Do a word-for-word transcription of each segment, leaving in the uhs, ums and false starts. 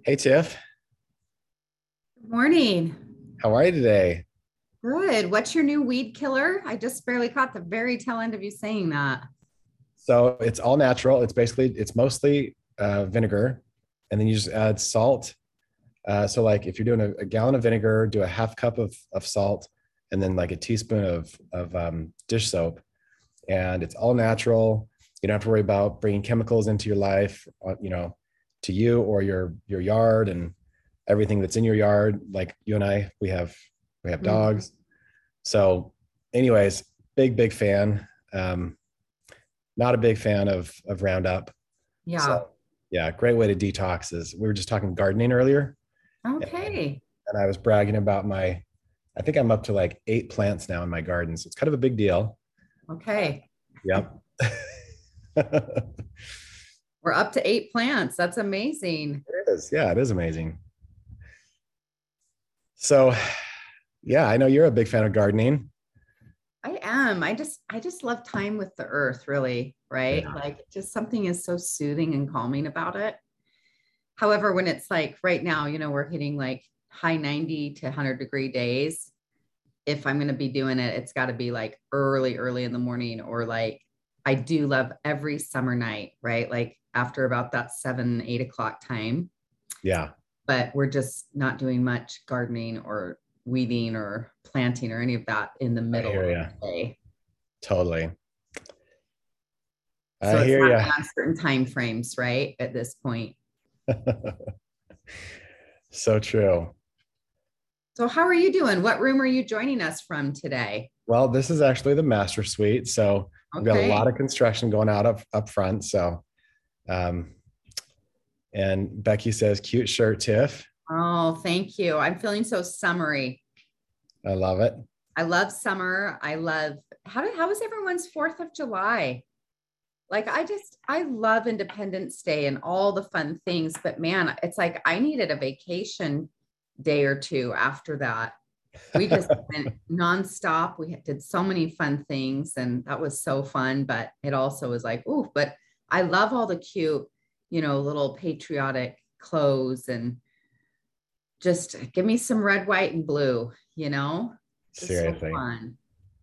Hey Tiff, Good morning. how are you today? Good. What's your new weed killer? I just barely caught the very tail end of you saying that. So it's all natural. It's basically it's mostly uh, vinegar, and then you just add salt. Uh, so like if you're doing a, a gallon of vinegar, do a half cup of of salt, and then like a teaspoon of of um, dish soap, and it's all natural. You don't have to worry about bringing chemicals into your life, uh, you know, to you or your your yard and everything that's in your yard. Like you and I, we have we have Mhm. dogs. So, anyways, big big fan. Um, Not a big fan of of Roundup. Yeah. So yeah, great way to detox is we were just talking gardening earlier, and Okay. and I was bragging about my I think I'm up to like eight plants now in my garden. So it's kind of a big deal. Okay. Yep. It We're up to eight plants. That's amazing. is. Yeah, it is amazing. So yeah, I know you're a big fan of gardening. I am. I just I just love time with the earth, really, right? Yeah. Like just something is so soothing and calming about it. However, when it's like right now, you know, we're hitting like high ninety to one hundred degree days. If I'm going to be doing it, it's got to be like early, early in the morning, or like I do love every summer night, right? Like after about that seven, eight o'clock time. Yeah. But we're just not doing much gardening or weeding or planting or any of that in the I middle hear of you. the day. Totally. I So it's hear not you. on certain time frames, right? At this point. So true. So how are you doing? What room are you joining us from today? Well, this is actually the master suite. So we've got a lot Okay. of construction going out up, up front. So, um, and Becky says, cute shirt, Tiff. Oh, thank you. I'm feeling so summery. I love it. I love summer. I love how did how was everyone's fourth of July? Like I just I love Independence Day and all the fun things, but man, it's like I needed a vacation day or two after that. We just went nonstop. We did so many fun things, and that was so fun. But it also was like, ooh, but I love all the cute, you know, little patriotic clothes and just give me some red, white, and blue, you know, just so Seriously. fun.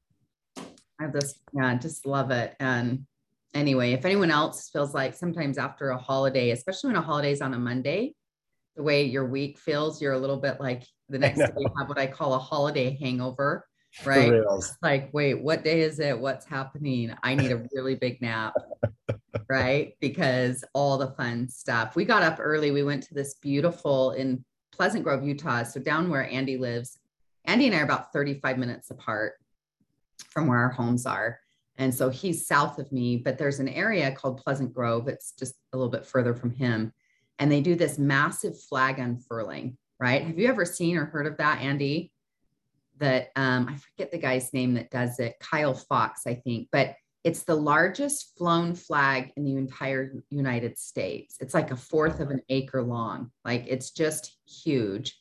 I just, yeah, I just love it. And anyway, if anyone else feels like sometimes after a holiday, especially when a holiday is on a Monday, the way your week feels, you're a little bit like the I next day you know. have what I call a holiday hangover, For right? reals. It's like, wait, what day is it? What's happening? I need a really big nap, right? Because all the fun stuff. We got up early. We went to this beautiful in Pleasant Grove, Utah. So down where Andy lives, Andy and I are about thirty-five minutes apart from where our homes are. And so he's south of me, but there's an area called Pleasant Grove. It's just a little bit further from him. And they do this massive flag unfurling, right? Have you ever seen or heard of that, Andy? That um, I forget the guy's name that does it, Kyle Fox, I think, but it's the largest flown flag in the entire United States. It's like a fourth of an acre long. Like it's just huge.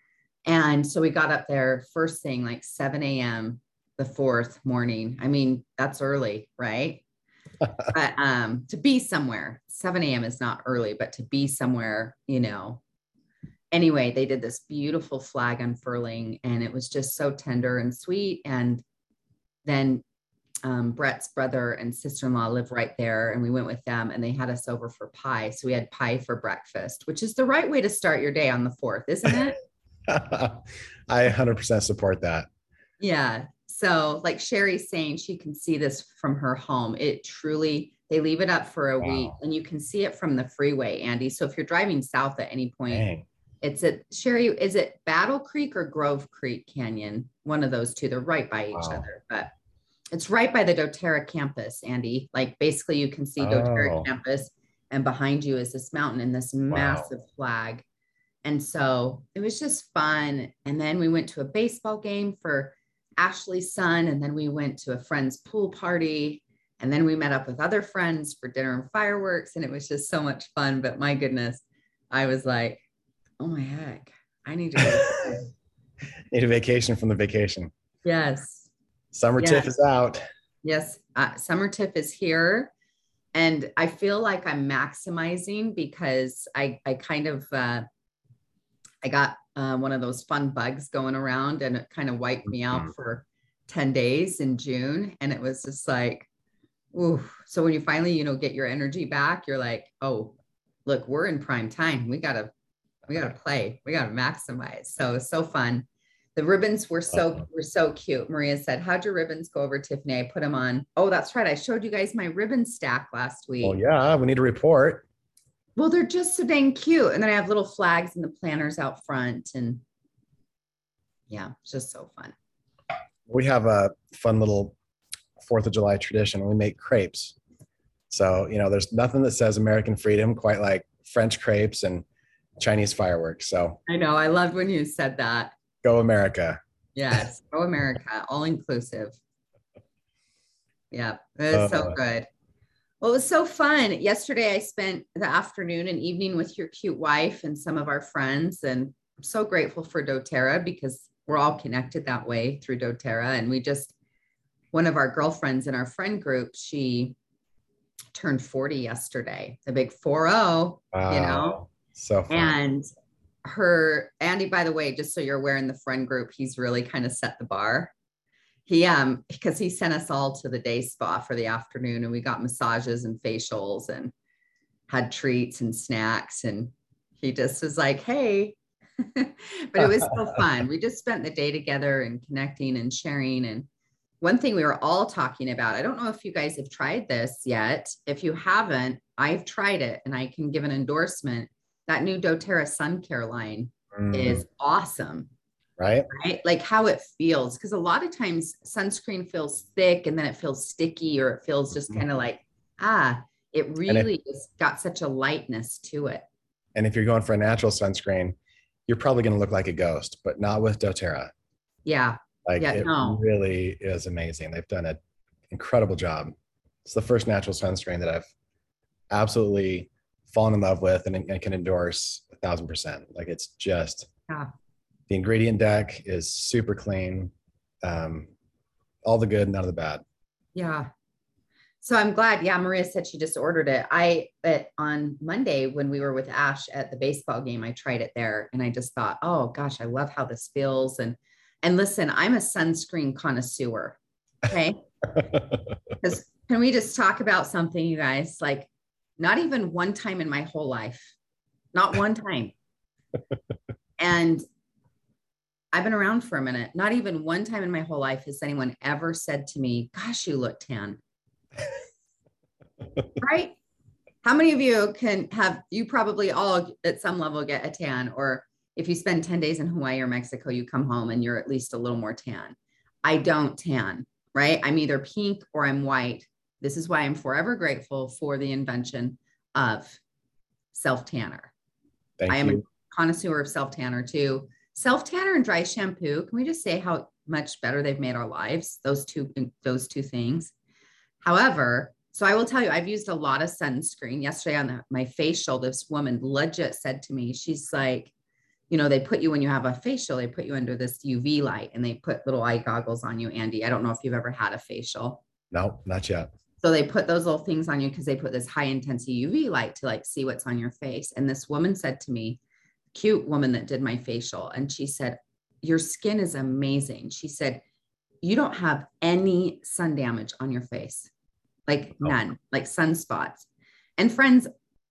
And so we got up there first thing, like seven a m the fourth morning. I mean, that's early, right? But um, to be somewhere, seven a m is not early, but to be somewhere, you know. Anyway, they did this beautiful flag unfurling, and it was just so tender and sweet. And then um, Brett's brother and sister in law live right there, and we went with them, and they had us over for pie. So we had pie for breakfast, which is the right way to start your day on the fourth, isn't it? I one hundred percent support that. Yeah. So, like Sherry's saying, she can see this from her home. It truly, they leave it up for a week Wow. and you can see it from the freeway, Andy. So, if you're driving south at any point, Dang. it's at Sherry, is it Battle Creek or Grove Creek Canyon? One of those two. They're right by each Wow. other, but it's right by the doTERRA campus, Andy. Like, basically, you can see doTERRA Oh, campus, and behind you is this mountain and this wow. massive flag. And so it was just fun. And then we went to a baseball game for Ashley's son. And then we went to a friend's pool party. And then we met up with other friends for dinner and fireworks. And it was just so much fun. But my goodness, I was like, oh my heck, I need to go home. Need a vacation from the vacation. Yes. Summer Yes. tiff is out. Yes. Uh, summer tip is here. And I feel like I'm maximizing because I, I kind of, uh, I got uh, one of those fun bugs going around, and it kind of wiped me Mhm. out for ten days in June. And it was just like, ooh. So when you finally, you know, get your energy back, you're like, oh, look, we're in prime time. We gotta, we gotta play. We gotta maximize. So so fun. The ribbons were so Uh, were so cute. Maria said, "How'd your ribbons go over, Tiffany?" I put them on. Oh, that's right. I showed you guys my ribbon stack last well, week. yeah, we need a report. Well, they're just so dang cute. And then I have little flags and the planners out front. And yeah, it's just so fun. We have a fun little Fourth of July tradition. We make crepes. So, you know, there's nothing that says American freedom quite like French crepes and Chinese fireworks. So I know. I loved when you said that. go America. Yes. Go America, all inclusive. Yeah, it was so Uh, good. Well, it was so fun. Yesterday, I spent the afternoon and evening with your cute wife and some of our friends. And I'm so grateful for doTERRA because we're all connected that way through doTERRA. And we just, one of our girlfriends in our friend group, she turned forty yesterday, the big four oh, you know, wow. So fun. and her, Andy, by the way, just so you're aware in the friend group, he's really kind of set the bar. He, um, because he sent us all to the day spa for the afternoon and we got massages and facials and had treats and snacks. And he just was like, hey, but it was so fun. We just spent the day together and connecting and sharing. And one thing we were all talking about, I don't know if you guys have tried this yet. If you haven't, I've tried it and I can give an endorsement. That new doTERRA sun care line Mm, is awesome, right? right? Like how it feels. Because a lot of times sunscreen feels thick and then it feels sticky or it feels just kind of like, ah, it And if, really has got such a lightness to it. and if you're going for a natural sunscreen, you're probably going to look like a ghost, but not with doTERRA. Yeah. Like Yeah. it No. really is amazing. They've done an incredible job. It's the first natural sunscreen that I've absolutely fallen in love with and, and can endorse a thousand percent. Like it's just Yeah. the ingredient deck is super clean. Um, all the good, none of the bad. Yeah. So I'm glad. Yeah. Maria said she just ordered it. I, but on Monday when we were with Ash at the baseball game, I tried it there and I just thought, oh gosh, I love how this feels. And, and listen, I'm a sunscreen connoisseur. Okay. Because can we just talk about something, you guys? Like, not even one time in my whole life, not one time. And I've been around for a minute. Not even one time in my whole life has anyone ever said to me, gosh, you look tan. Right? How many of you can have, you probably all at some level get a tan, or if you spend ten days in Hawaii or Mexico, you come home and you're at least a little more tan. I don't tan, right? I'm either pink or I'm white. This is why I'm forever grateful for the invention of self-tanner. Thank I am you. a connoisseur of self-tanner too. Self-tanner and dry shampoo, can we just say how much better they've made our lives? Those two, those two things. However, so I will tell you, I've used a lot of sunscreen. Yesterday on the, my facial, this woman legit said to me, she's like, you know, they put you, when you have a facial, they put you under this U V light and they put little eye goggles on you, Andy. I don't know if you've ever had a facial. No, not yet. So they put those little things on you because they put this high intensity U V light to like see what's on your face. And this woman said to me, cute woman that did my facial, and she said, your skin is amazing. She said, you don't have any sun damage on your face, like Oh. none, like sunspots. And friends,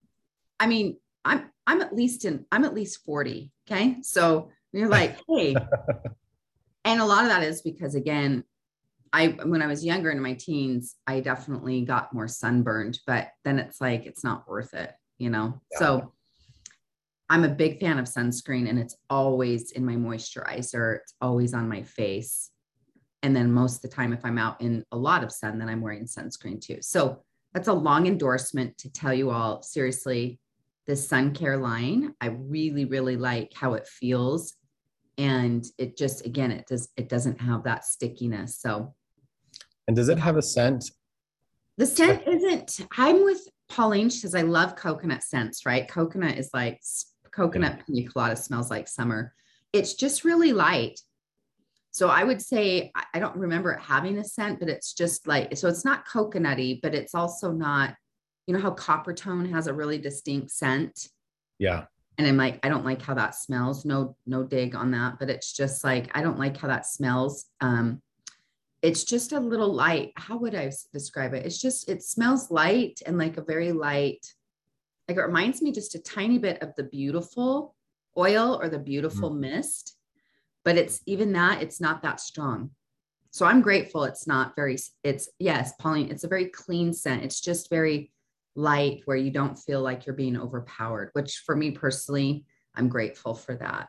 I mean, I'm I'm at least in I'm at least forty. Okay. So you're like, hey, and a lot of that is because again, I when I was younger in my teens, I definitely got more sunburned, but then it's like it's not worth it, you know. Yeah. So I'm a big fan of sunscreen and it's always in my moisturizer, it's always on my face. And then most of the time, if I'm out in a lot of sun, then I'm wearing sunscreen too. So that's a long endorsement to tell you all, seriously, this sun care line, I really, really like how it feels. And it just, again, it does, it doesn't have that stickiness. So. And does it have a scent? The scent isn't, I'm with Pauline, she says, I love coconut scents, right? Coconut is like, coconut pina colada smells like summer. It's just really light. So I would say, I don't remember it having a scent, but it's just like, so it's not coconutty, but it's also not, you know how Coppertone has a really distinct scent? Yeah. And I'm like, I don't like how that smells. No, no dig on that, but it's just like, I don't like how that smells. Um, it's just a little light. How would I describe it? It's just, it smells light and like a very light, like it reminds me just a tiny bit of the beautiful oil or the beautiful mm. mist, but it's even that, it's not that strong. So I'm grateful. It's not very, it's yes, Pauline, it's a very clean scent. It's just very light where you don't feel like you're being overpowered, which for me personally, I'm grateful for that.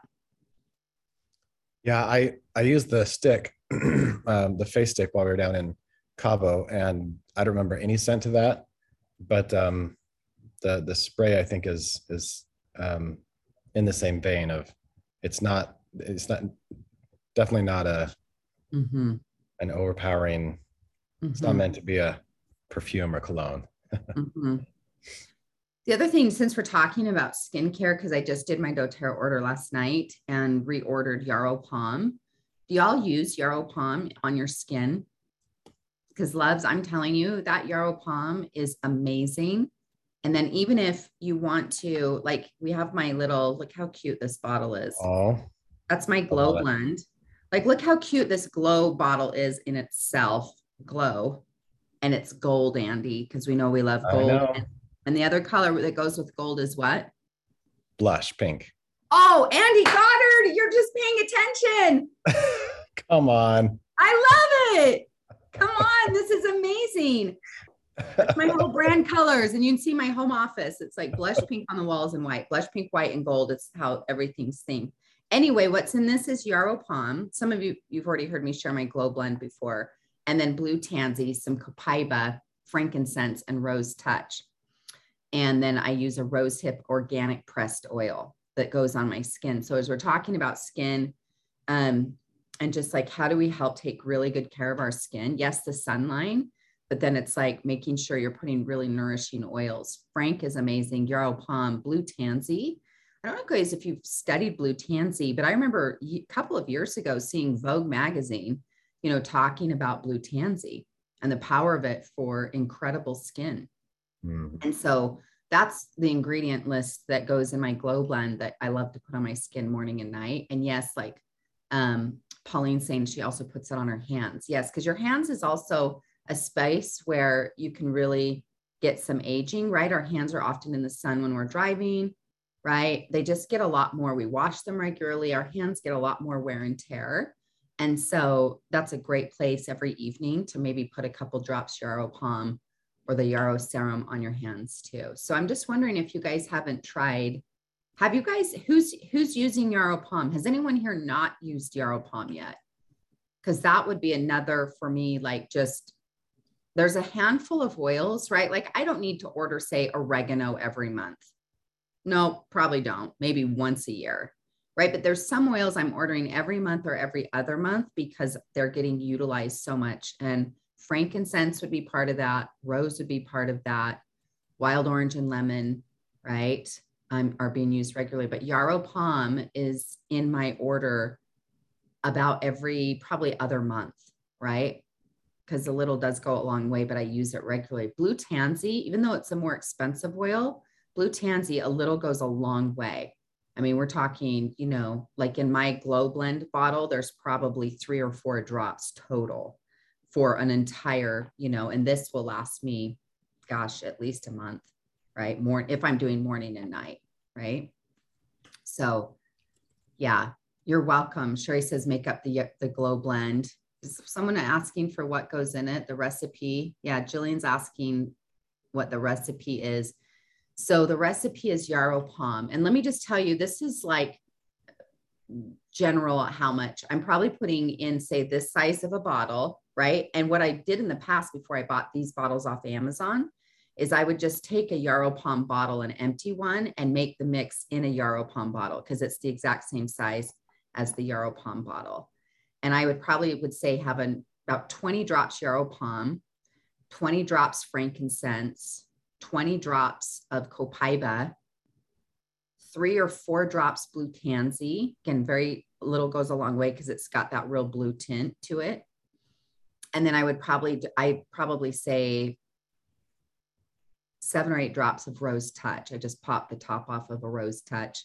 Yeah, I, I used the stick, um, the face stick while we were down in Cabo, and I don't remember any scent to that, but um, the, the spray I think is, is um, in the same vein of, it's not, it's not, definitely not a, mm-hmm. an overpowering, mm-hmm. it's not meant to be a perfume or cologne. mm-hmm. The other thing, since we're talking about skincare, because I just did my doTERRA order last night and reordered Yarrow Pom. Do y'all use Yarrow Pom on your skin? Because loves, I'm telling you, that Yarrow Pom is amazing. And then even if you want to, like, we have my little, look how cute this bottle is. Oh, that's my Glow Blend. Like, look how cute this Glow bottle is in itself, Glow. And it's gold, Andy, because we know we love gold. And, and the other color that goes with gold is what? Blush pink. Oh, Andy Goddard, you're just paying attention. Come on. I love it. Come on. This is amazing. That's my whole brand colors. And you can see my home office. It's like blush pink on the walls and white, blush pink, white, and gold. It's how everything's themed. Anyway, what's in this is Yarrow Pom. Some of you, you've already heard me share my Glow Blend before. And then blue tansy, some copaiba, frankincense, and rose touch. And then I use a rose hip organic pressed oil that goes on my skin. So as we're talking about skin, um, and just like, how do we help take really good care of our skin? Yes, the sunline, but then it's like making sure you're putting really nourishing oils. Frank is amazing. Yarrow Pom, blue tansy. I don't know, guys, if you've studied blue tansy, but I remember a couple of years ago seeing Vogue magazine, you know, talking about blue tansy and the power of it for incredible skin. Mm. And so that's the ingredient list that goes in my Glow Blend that I love to put on my skin morning and night. And yes, like um, Pauline's saying, she also puts it on her hands. Yes, because your hands is also a space where you can really get some aging, right? Our hands are often in the sun when we're driving, right? They just get a lot more. We wash them regularly. Our hands get a lot more wear and tear. And so that's a great place every evening to maybe put a couple drops Yarrow Pom or the Yarrow Serum on your hands too. So I'm just wondering if you guys haven't tried, have you guys, who's who's using Yarrow Pom? Has anyone here not used Yarrow Pom yet? Because that would be another for me, like just, there's a handful of oils, right? Like I don't need to order, say, oregano every month. No, probably don't. Maybe once a year. Right. But there's some oils I'm ordering every month or every other month because they're getting utilized so much. And frankincense would be part of that. Rose would be part of that. Wild orange and lemon, right, um, are being used regularly. But Yarrow Pom is in my order about every probably other month, right? Because a little does go a long way, but I use it regularly. Blue tansy, even though it's a more expensive oil, blue tansy, a little goes a long way. I mean, we're talking, you know, like in my Glow Blend bottle, there's probably three or four drops total for an entire, you know, and this will last me, gosh, at least a month, right? More if I'm doing morning and night, right? So yeah, you're welcome. Sherry says, make up the, the Glow Blend. Is someone asking for what goes in it, the recipe? Yeah, Jillian's asking what the recipe is. So the recipe is Yarrow Pom. And let me just tell you, this is like general how much. I'm probably putting in, say, this size of a bottle, right? And what I did in the past before I bought these bottles off Amazon is I would just take a Yarrow Pom bottle, an empty one, and make the mix in a Yarrow Pom bottle because it's the exact same size as the Yarrow Pom bottle. And I would probably would say have an, about twenty drops Yarrow Pom, twenty drops frankincense, twenty drops of copaiba, three or four drops blue tansy. Again, very little goes a long way because it's got that real blue tint to it. And then I would probably, I probably say seven or eight drops of rose touch. I just popped the top off of a rose touch.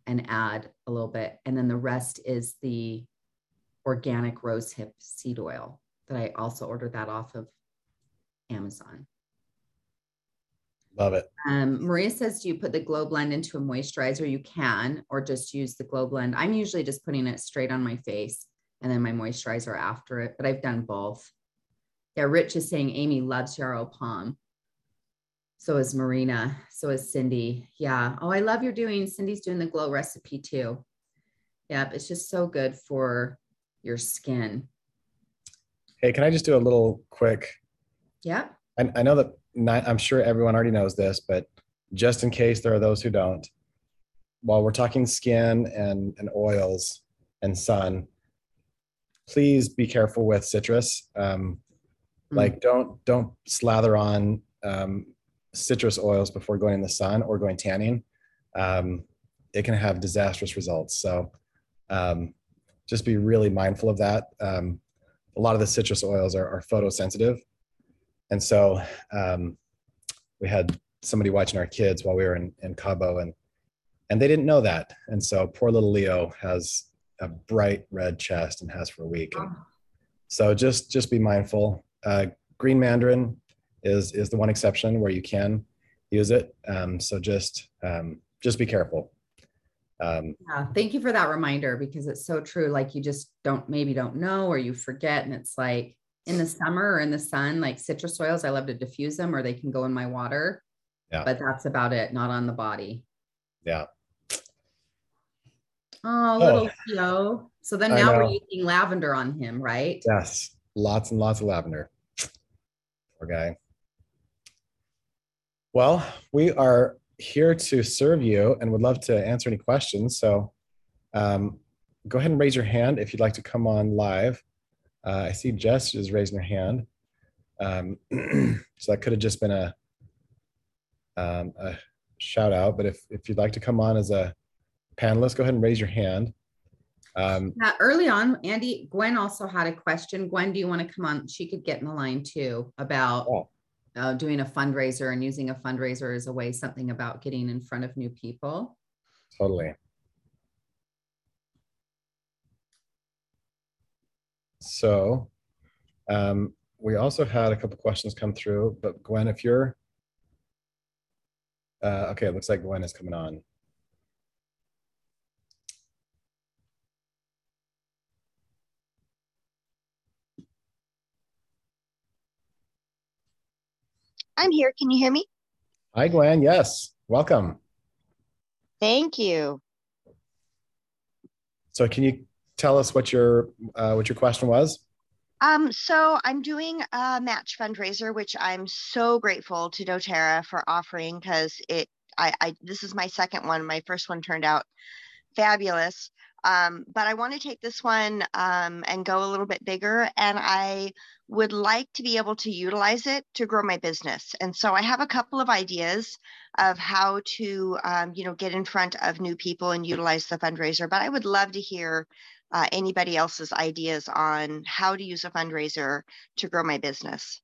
and add a little bit. And then the rest is the organic rosehip seed oil that I also ordered that off of Amazon. Love it. Um, Maria says, do you put the Glow Blend into a moisturizer? You can, or just use the Glow Blend. I'm usually just putting it straight on my face and then my moisturizer after it, but I've done both. Yeah, Rich is saying Amy loves Yarrow Palm. So is Marina. So is Cindy. Yeah. Oh, I love you're doing, Cindy's doing the Glow recipe too. Yep. It's just so good for your skin. Hey, can I just do a little quick? Yep. I, I know that not, I'm sure everyone already knows this, but just in case there are those who don't, while we're talking skin and, and oils and sun, please be careful with citrus. Um, mm. Like don't, don't slather on um, citrus oils before going in the sun or going tanning. Um, it can have disastrous results. So um, just be really mindful of that. Um, a lot of the citrus oils are, are photosensitive. And so um, we had somebody watching our kids while we were in, in Cabo, and and they didn't know that. And so poor little Leo has a bright red chest and has for a week. And so just just be mindful. Uh, green mandarin is is the one exception where you can use it. Um, so just um, just be careful. Um, yeah, thank you for that reminder, because it's so true. Like you just don't maybe don't know, or you forget, and it's like in the summer or in the sun, like citrus oils, I love to diffuse them, or they can go in my water. Yeah. But that's about it, not on the body. Yeah. Oh, little Theo. So then now we're using lavender on him, right? Yes. Lots and lots of lavender. Poor guy. Well, we are here to serve you and would love to answer any questions. So um, go ahead and raise your hand if you'd like to come on live. Uh, I see Jess is raising her hand. Um, so that could have just been a, um, a shout out, but if, if you'd like to come on as a panelist, go ahead and raise your hand. Um, yeah, early on, Andy, Gwen also had a question. Gwen, do you want to come on? She could get in the line too about oh. uh, doing a fundraiser and using a fundraiser as a way, something about getting in front of new people. Totally. So um, we also had a couple questions come through, but Gwen, if you're, uh, okay, it looks like Gwen is coming on. I'm here. Can you hear me? Hi, Gwen. Yes. Welcome. Thank you. So can you tell us what your uh, what your question was? Um, so I'm doing a match fundraiser, which I'm so grateful to doTERRA for offering, because it I, I this is my second one. My first one turned out fabulous. Um, but I want to take this one um, and go a little bit bigger, and I would like to be able to utilize it to grow my business. And so I have a couple of ideas of how to, um, you know, get in front of new people and utilize the fundraiser. But I would love to hear uh, anybody else's ideas on how to use a fundraiser to grow my business.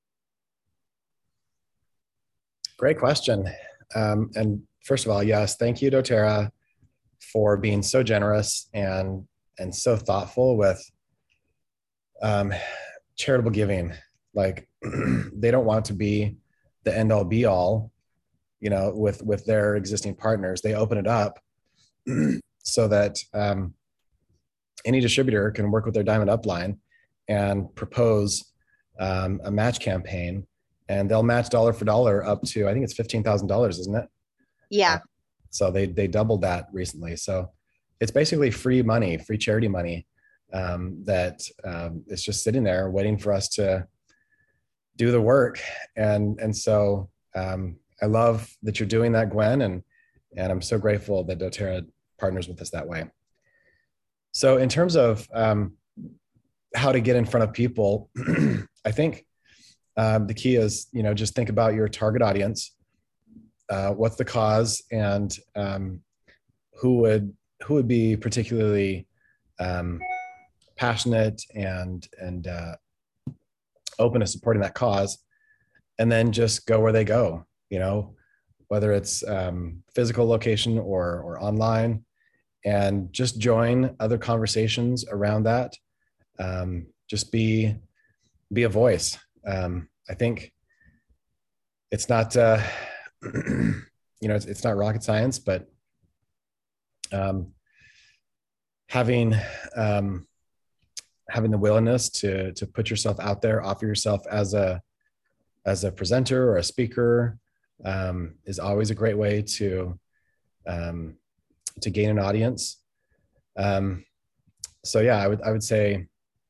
Great question. Um, and first of all, yes, thank you, doTERRA, for being so generous and and so thoughtful with um, charitable giving. Like they don't want to be the end all be all, you know, with with their existing partners. They open it up so that um, any distributor can work with their Diamond Upline and propose um, a match campaign, and they'll match dollar for dollar up to, I think it's fifteen thousand dollars, isn't it? Yeah. Uh, So they they doubled that recently. So it's basically free money, free charity money um, that um, is just sitting there waiting for us to do the work. And and so um, I love that you're doing that, Gwen, and and I'm so grateful that doTERRA partners with us that way. So in terms of um, how to get in front of people, I think um, the key is, you know, just think about your target audience. Uh, what's the cause, and um, who would who would be particularly um, passionate and and uh, open to supporting that cause, and then just go where they go. You know, whether it's um, physical location or or online, and just join other conversations around that. Um, just be, be a voice. Um, I think it's not, uh, you know, it's, it's not rocket science, but um, having, um, having the willingness to, to put yourself out there, offer yourself as a, as a presenter or a speaker, um, is always a great way to, um, to gain an audience. Um, so yeah, I would, I would say,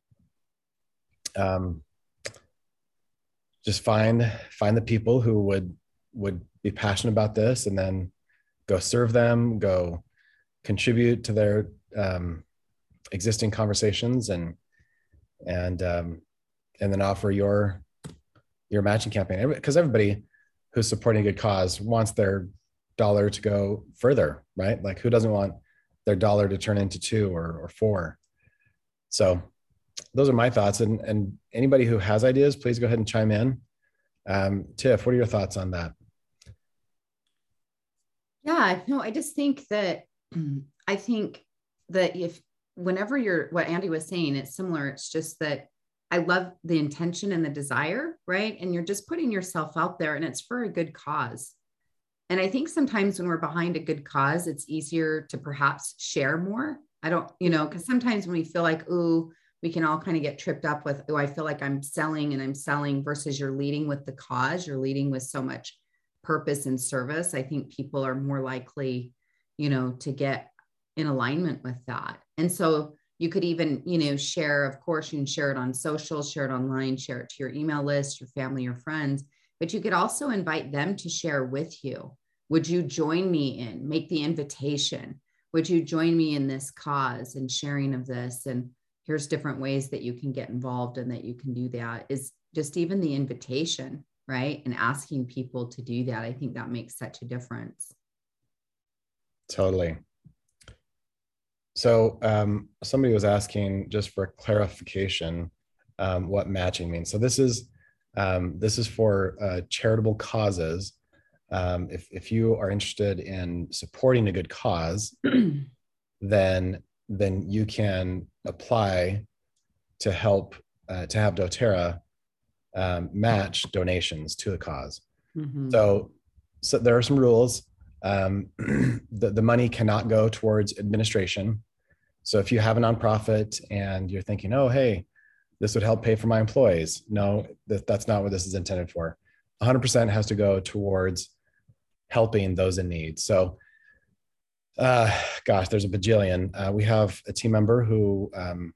um, just find, find the people who would, would be passionate about this, and then go serve them, go contribute to their, um, existing conversations, and, and, um, and then offer your, your matching campaign. Because everybody who's supporting a good cause wants their dollar to go further, right? Like, who doesn't want their dollar to turn into two or, or four? So those are my thoughts. And, and anybody who has ideas, please go ahead and chime in. Um, Tiff, what are your thoughts on that? Yeah, no, I just think that, I think that if, whenever you're, what Andy was saying, it's similar. It's just that I love the intention and the desire, right? And you're just putting yourself out there, and it's for a good cause. And I think sometimes when we're behind a good cause, it's easier to perhaps share more. I don't, you know, because sometimes when we feel like, ooh, we can all kind of get tripped up with, oh, I feel like I'm selling and I'm selling, versus you're leading with the cause, you're leading with so much purpose and service. I think people are more likely, you know, to get in alignment with that. And so you could even, you know, share, of course, you can share it on social, share it online, share it to your email list, your family, your friends, but you could also invite them to share with you. Would you join me in, make the invitation? Would you join me in this cause and sharing of this? And here's different ways that you can get involved and that you can do that, is just even the invitation, right? And asking people to do that. I think that makes such a difference. Totally. So um, somebody was asking, just for clarification, um, what matching means. So this is um, this is for uh, charitable causes. Um, if if you are interested in supporting a good cause, then then you can apply to help uh, to have doTERRA um, match donations to the cause. Mm-hmm. So so there are some rules. Um, the, the money cannot go towards administration. So if you have a nonprofit and you're thinking, oh, hey, this would help pay for my employees. No, that, that's not what this is intended for. one hundred percent has to go towards helping those in need. So, uh, gosh, there's a bajillion. Uh, we have a team member who um,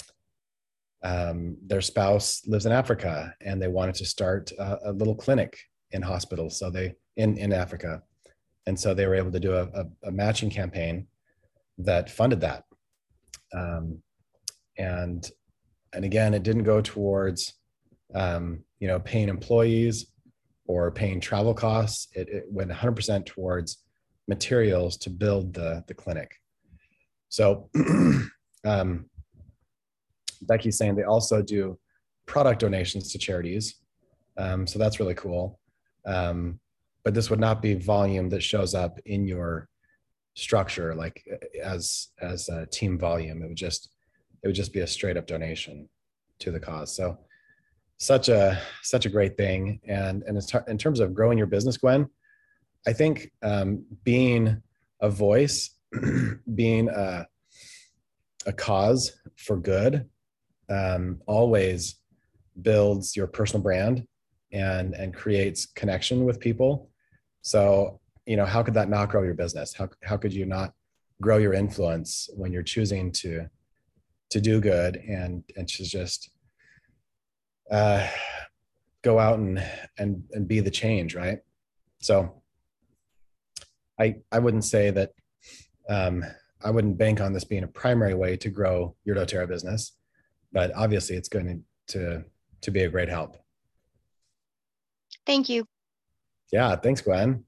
um, their spouse lives in Africa, and they wanted to start a, a little clinic in hospitals. So they, in, in Africa. And so they were able to do a, a, a matching campaign that funded that. Um, and, and again, it didn't go towards, um, you know, paying employees or paying travel costs. It, it went one hundred percent towards materials to build the, the clinic. So um, Becky's saying they also do product donations to charities. Um, so that's really cool. Um, but this would not be volume that shows up in your structure, like as as a team volume. It would just it would just be a straight up donation to the cause. So such a such a great thing. And and in terms of growing your business, Gwen, I think um, being a voice, being a a cause for good, um, always builds your personal brand and and creates connection with people. So, you know, how could that not grow your business? How how could you not grow your influence when you're choosing to to do good and and to just uh, go out and and and be the change, right? So, I I wouldn't say that um, I wouldn't bank on this being a primary way to grow your doTERRA business, but obviously it's going to to to be a great help. Thank you. Yeah, thanks, Gwen.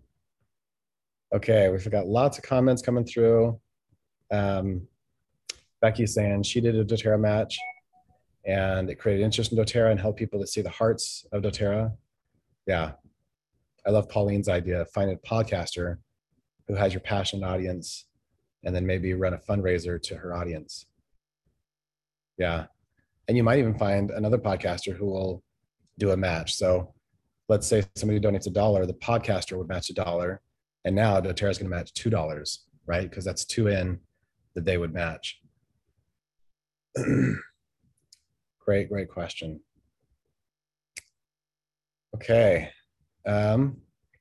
Okay, we've got lots of comments coming through. Um, Becky's saying she did a doTERRA match and it created interest in doTERRA and helped people to see the hearts of doTERRA. Yeah, I love Pauline's idea. Find a podcaster who has your passionate audience and then maybe run a fundraiser to her audience. Yeah. And you might even find another podcaster who will do a match. So let's say somebody donates a dollar, the podcaster would match a dollar. And now doTERRA is going to match two dollars, right? Because that's two in that they would match. Great, great question. Okay. Um,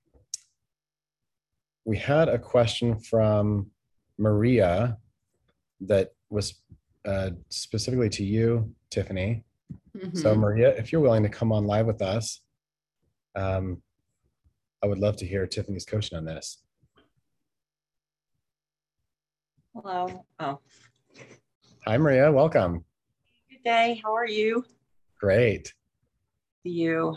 we had a question from Maria that was uh, specifically to you, Tiffany. Mm-hmm. So Maria, if you're willing to come on live with us, um, I would love to hear Tiffany's coaching on this. Hello. Oh. Hi, Maria. Welcome. Good day. How are you? Great. You.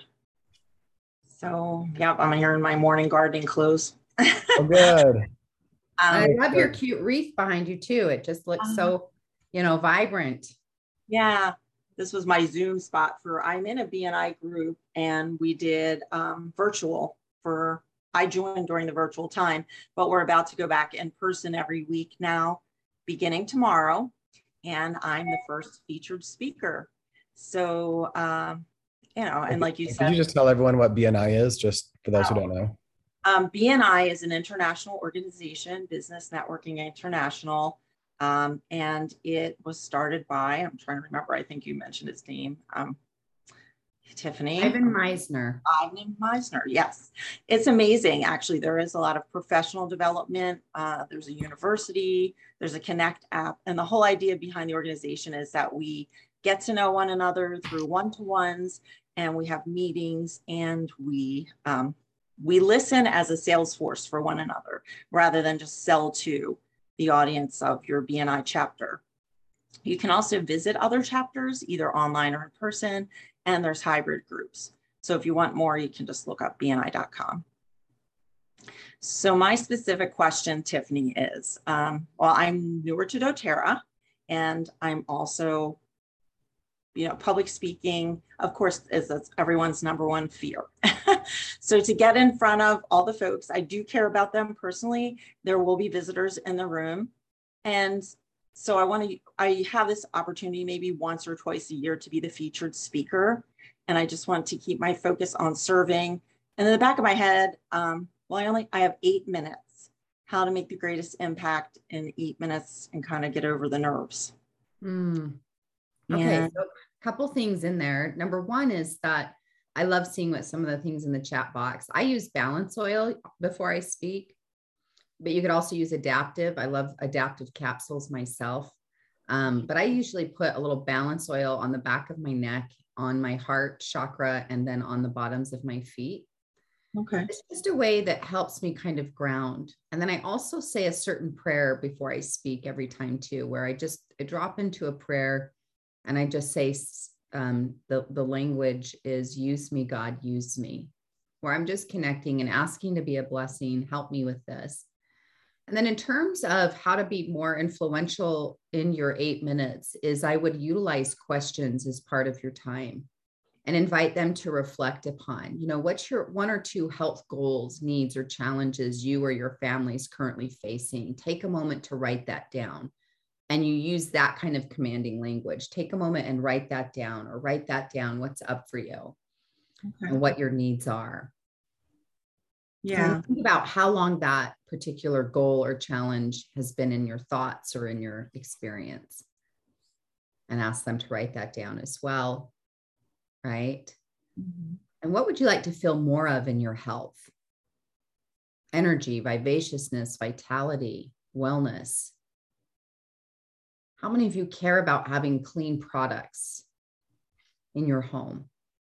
So, yep, I'm here in my morning gardening clothes. Oh, good. um, I love your cute wreath behind you too. It just looks uh, so, you know, vibrant. Yeah. This was my Zoom spot for, I'm in a B N I group, and we did um, virtual for, I joined during the virtual time, but we're about to go back in person every week now, beginning tomorrow. And I'm the first featured speaker. So, um, you know, and like you Could said. Could you just tell everyone what B N I is, just for those oh. who don't know? Um, B N I is an international organization, Business Networking International. Um, and it was started by, I'm trying to remember, I think you mentioned his name, um, Tiffany. Ivan Misner. Ivan Misner, yes. It's amazing. Actually, there is a lot of professional development. Uh, there's a university, there's a Connect app. And the whole idea behind the organization is that we get to know one another through one-to-ones, and we have meetings, and we, um, we listen as a sales force for one another, rather than just sell to the audience of your B N I chapter. You can also visit other chapters, either online or in person, and there's hybrid groups. So if you want more, you can just look up B N I dot com. So my specific question, Tiffany, is, um, well, I'm newer to doTERRA, and I'm also, you know, public speaking, of course, is everyone's number one fear. So to get in front of all the folks, I do care about them personally. There will be visitors in the room. And so I want to, I have this opportunity maybe once or twice a year to be the featured speaker. And I just want to keep my focus on serving. And in the back of my head, um, well, I only, I have eight minutes, how to make the greatest impact in eight minutes and kind of get over the nerves. Mm. Okay. And, so a couple things in there. Number one is that I love seeing what some of the things in the chat box. I use balance oil before I speak, but you could also use adaptive. I love adaptive capsules myself. Um, but I usually put a little balance oil on the back of my neck, on my heart chakra, and then on the bottoms of my feet. Okay. It's just a way that helps me kind of ground. And then I also say a certain prayer before I speak every time too, where I just I drop into a prayer and I just say, um, the, the language is use me, God, use me, where I'm just connecting and asking to be a blessing, help me with this. And then in terms of how to be more influential in your eight minutes is I would utilize questions as part of your time and invite them to reflect upon, you know, what's your one or two health goals, needs, or challenges you or your family is currently facing. Take a moment to write that down. And you use that kind of commanding language. Take a moment and write that down, or write that down, what's up for you, okay, and what your needs are. Yeah. And think about how long that particular goal or challenge has been in your thoughts or in your experience, and ask them to write that down as well. Right? Mm-hmm. And what would you like to feel more of in your health? Energy, vivaciousness, vitality, wellness. How many of you care about having clean products in your home?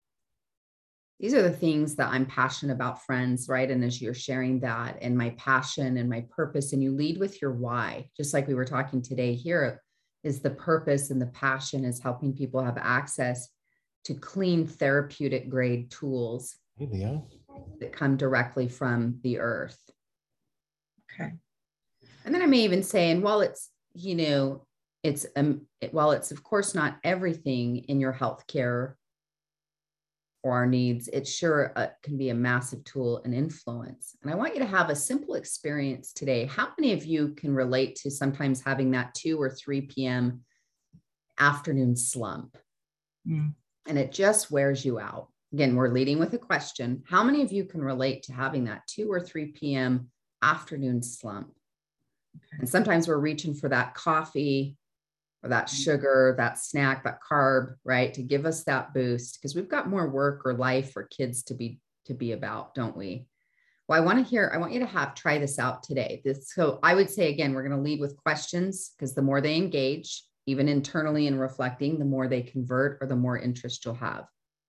These are the things that I'm passionate about, friends, right? And as you're sharing that and my passion and my purpose, and you lead with your why, just like we were talking today, here is the purpose and the passion is helping people have access to clean therapeutic grade tools hey, Leo, that come directly from the earth. Okay. And then I may even say, and while it's, you know, it's, um, it, while it's of course not everything in your healthcare or our needs, it sure uh, can be a massive tool and influence. And I want you to have a simple experience today. How many of you can relate to sometimes having that two or three p.m. afternoon slump? Mm. And it just wears you out. Again, we're leading with a question. How many of you can relate to having that two or three p.m. afternoon slump? Okay. And sometimes we're reaching for that coffee or that sugar, that snack, that carb, right? To give us that boost, because we've got more work or life or kids to be, to be about, don't we? Well, I want to hear, I want you to have, try this out today. This, so I would say, again, we're going to lead with questions, because the more they engage, even internally and reflecting, the more they convert or the more interest you'll have.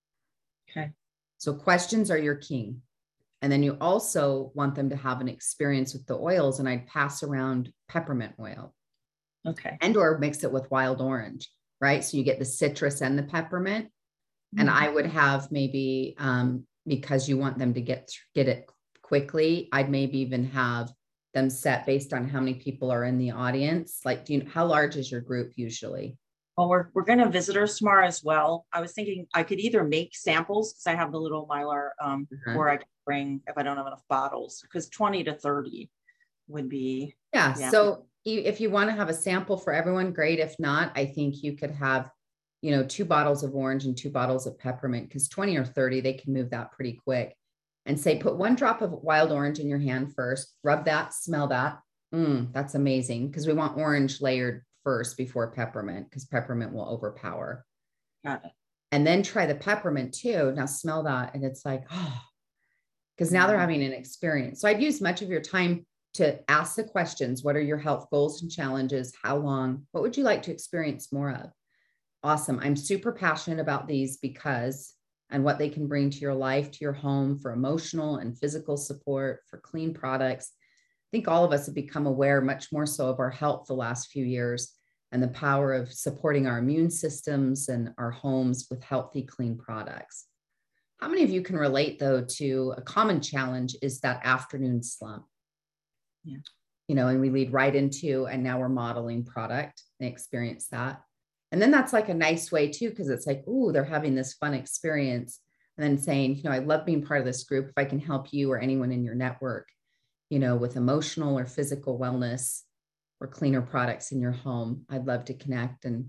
Okay. So questions are your king. And then you also want them to have an experience with the oils, and I'd pass around peppermint oil. Okay. And or mix it with wild orange, right? So you get the citrus and the peppermint. Mm-hmm. And I would have maybe, um, because you want them to get, get it quickly, I'd maybe even have them set based on how many people are in the audience. Like, do you, how large is your group usually? Well, we're, we're going to have visitors tomorrow as well. I was thinking I could either make samples, because I have the little Mylar, um, mm-hmm. or I could bring, if I don't have enough bottles, because twenty to thirty would be. Yeah. yeah. So if you want to have a sample for everyone, great. If not, I think you could have, you know, two bottles of orange and two bottles of peppermint, because twenty or thirty, they can move that pretty quick. And say, put one drop of wild orange in your hand first, rub that, smell that. Mm, that's amazing. Because we want orange layered first before peppermint, because peppermint will overpower. Got it. And then try the peppermint too. Now smell that. And it's like, oh, because now they're having an experience. So I'd use much of your time to ask the questions. What are your health goals and challenges? How long? What would you like to experience more of? Awesome. I'm super passionate about these because, and what they can bring to your life, to your home, for emotional and physical support, for clean products. I think all of us have become aware much more so of our health the last few years, and the power of supporting our immune systems and our homes with healthy, clean products. How many of you can relate though to a common challenge is that afternoon slump? Yeah. You know, and we lead right into, and now we're modeling product and experience that. And then that's like a nice way too, because it's like, ooh, they're having this fun experience. And then saying, you know, I love being part of this group. If I can help you or anyone in your network, you know, with emotional or physical wellness or cleaner products in your home, I'd love to connect and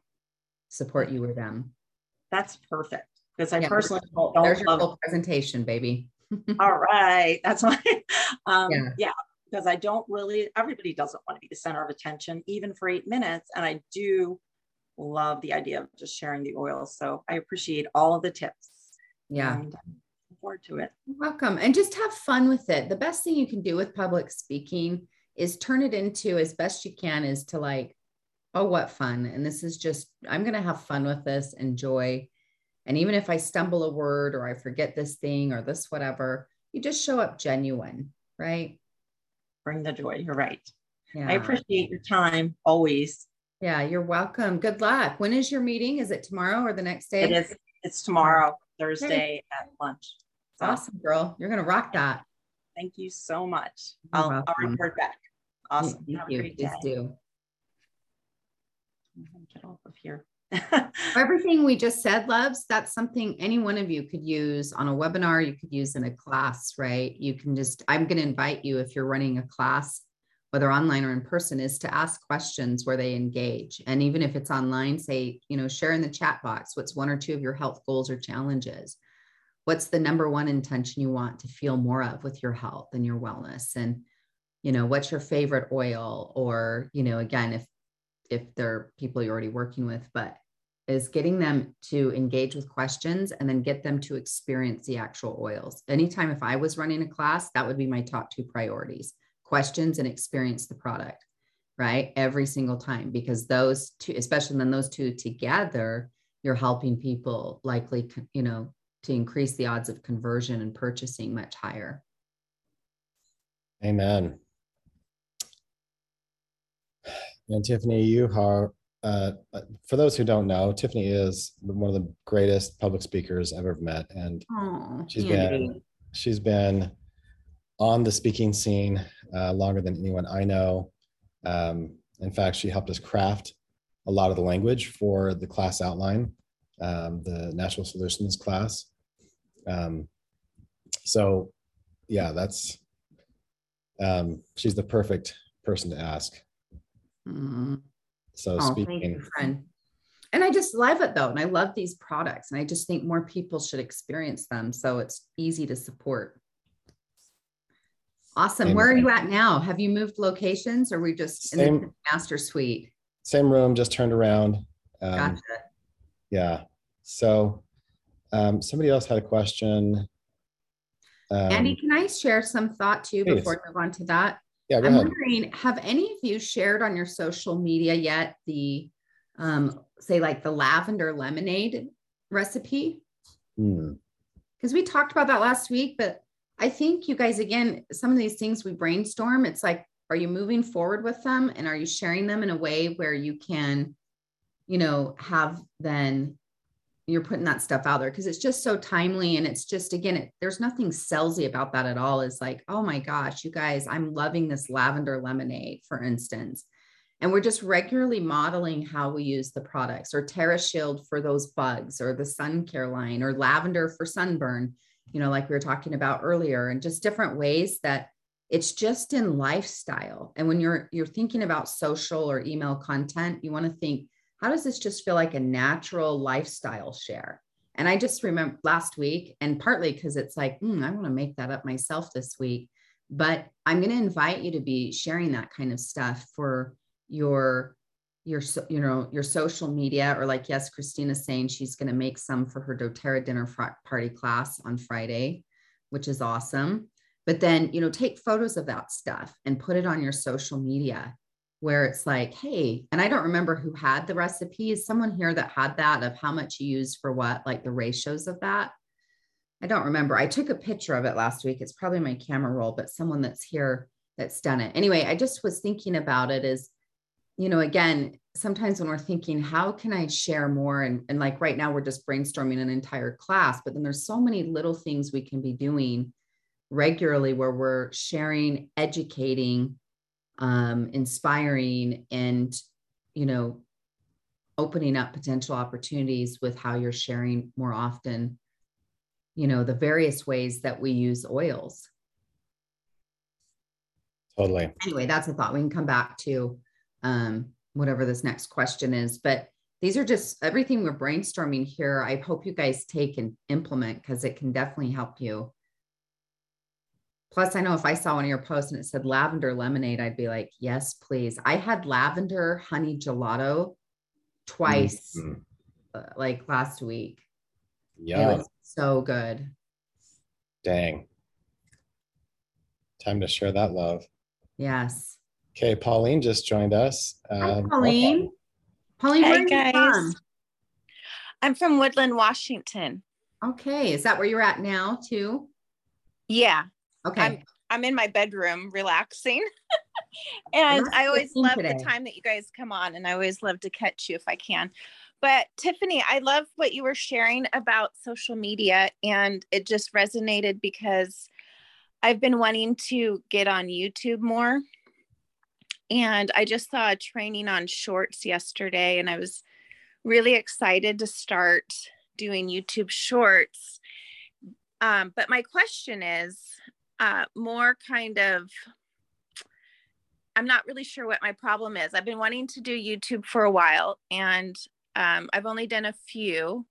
support you or them. That's perfect. Because I yeah, personally don't, don't there's your love full presentation, baby. All right. That's why. Um, yeah. yeah. Because I don't really, everybody doesn't want to be the center of attention, even for eight minutes. And I do love the idea of just sharing the oils. So I appreciate all of the tips. Yeah. And I'm looking forward to it. You're welcome. And just have fun with it. The best thing you can do with public speaking is turn it into, as best you can, is to like, oh, what fun. And this is just, I'm going to have fun with this, enjoy. And even if I stumble a word or I forget this thing or this, whatever, you just show up genuine, right? Bring the joy. You're right. Yeah. I appreciate your time always. Yeah, you're welcome. Good luck. When is your meeting? Is it tomorrow or the next day? It is. It's tomorrow, Thursday okay. at lunch. So, awesome, girl. You're going to rock that. Thank you so much. I'll, I'll report back. Awesome. Thank Have you. A great day. Please do. I'm going to get off of here. Everything we just said, loves, that's something any one of you could use on a webinar. You could use in a class, right? You can just, I'm going to invite you, if you're running a class, whether online or in person, is to ask questions where they engage. And even if it's online, say, you know, share in the chat box, what's one or two of your health goals or challenges? What's the number one intention you want to feel more of with your health and your wellness? And, you know, what's your favorite oil? Or, you know, again, if, if they're people you're already working with, but is getting them to engage with questions and then get them to experience the actual oils. Anytime if I was running a class, that would be my top two priorities: questions and experience the product, right? Every single time, because those two, especially when those two together, you're helping people likely, you know, to increase the odds of conversion and purchasing much higher. Amen. And Tiffany, you are, uh, for those who don't know, Tiffany is one of the greatest public speakers I've ever met. And oh, she's Andy. been, she's been on the speaking scene uh, longer than anyone I know. Um, in fact, she helped us craft a lot of the language for the class outline, um, the Natural Solutions class. Um, so yeah, that's, um, she's the perfect person to ask. Mm. So Oh, thank speaking, you, friend. And I just love it though. And I love these products. And I just think more people should experience them. So it's easy to support. Awesome. Amen. Where are you at now? Have you moved locations or are we just in Same- the master suite? same room, just turned around. Um, Gotcha. Yeah. So um, somebody else had a question. Um, Andy, can I share some thought too please. before we move on to that? Yeah, go I'm ahead. wondering, have any of you shared on your social media yet the, um, say like the lavender lemonade recipe? Hmm. Because we talked about that last week, but I think you guys, again, some of these things we brainstorm, it's like, are you moving forward with them and are you sharing them in a way where you can, you know, have then you're putting that stuff out there because it's just so timely. And it's just, again, it, there's nothing salesy about that at all. It's like, oh my gosh, you guys, I'm loving this lavender lemonade, for instance. And we're just regularly modeling how we use the products, or TerraShield for those bugs, or the sun care line, or lavender for sunburn, you know, like we were talking about earlier, and just different ways that it's just in lifestyle. And when you're, you're thinking about social or email content, you want to think, how does this just feel like a natural lifestyle share? And I just remember last week, and partly because it's like, mm, I want to make that up myself this week, but I'm going to invite you to be sharing that kind of stuff for your, your, you know, your social media, or like, yes, Christina's saying she's going to make some for her doTERRA dinner party class on Friday, which is awesome. But then, you know, take photos of that stuff and put it on your social media, where it's like, hey, and I don't remember who had the recipe. Is someone here that had that, of how much you use for what, like the ratios of that? I don't remember. I took a picture of it last week. It's probably my camera roll, but someone that's here that's done it. Anyway, I just was thinking about it as, you know, again, sometimes when we're thinking, how can I share more? And, and like right now we're just brainstorming an entire class, but then there's so many little things we can be doing regularly where we're sharing, educating, um, inspiring, and, you know, opening up potential opportunities with how you're sharing more often, you know, the various ways that we use oils. Totally. Anyway, that's a thought. We can come back to um, whatever this next question is, but these are just everything we're brainstorming here. I hope you guys take and implement, because it can definitely help you. Plus, I know if I saw one of your posts and it said lavender lemonade, I'd be like, yes, please. I had lavender honey gelato twice, Mm-hmm. uh, like last week. Yeah. It was so good. Dang. Time to share that love. Yes. Okay, Pauline just joined us. Hi, Um, Pauline. welcome. Pauline, Hey, where are you guys. from? I'm from Woodland, Washington. Okay. Is that where you're at now too? Yeah, Okay. I'm I'm in my bedroom relaxing. And that's I the always theme love today. the time that you guys come on, and I always love to catch you if I can. But Tiffany, I love what you were sharing about social media, and it just resonated because I've been wanting to get on YouTube more. And I just saw a training on shorts yesterday, and I was really excited to start doing YouTube shorts. Um, but my question is uh, more kind of, I'm not really sure what my problem is. I've been wanting to do YouTube for a while, and um, I've only done a few,